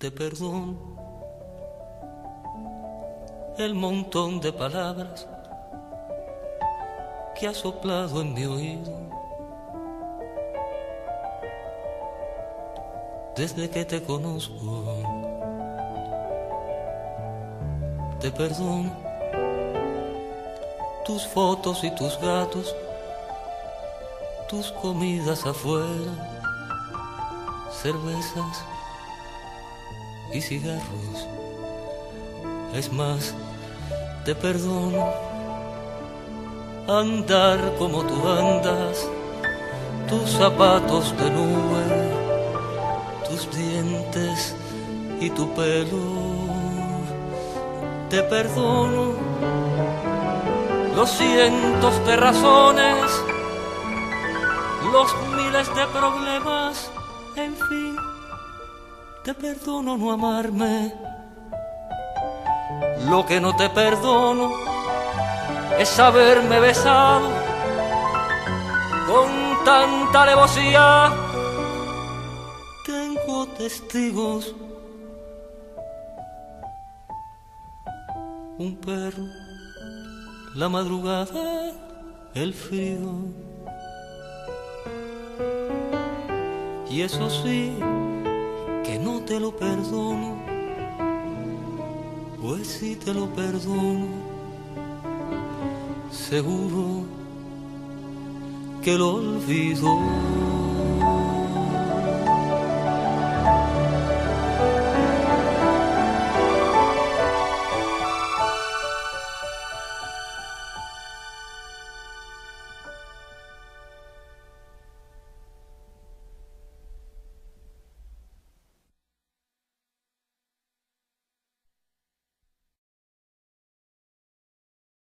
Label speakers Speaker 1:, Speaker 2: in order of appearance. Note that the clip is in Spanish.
Speaker 1: te perdono el montón de palabras que has soplado en mi oído desde que te conozco. Te perdono tus fotos y tus gatos, tus comidas afuera, cervezas y cigarros. Es más, te perdono andar como tú andas, tus zapatos de nube, tus dientes y tu pelo. Te perdono los cientos de razones, los miles de problemas, en fin, te perdono no amarme. Lo que no te perdono es haberme besado con tanta alevosía. Tengo testigos, un perro, la madrugada, el frío. Y eso sí, que no te lo perdono, pues si te lo perdono, seguro que lo olvido.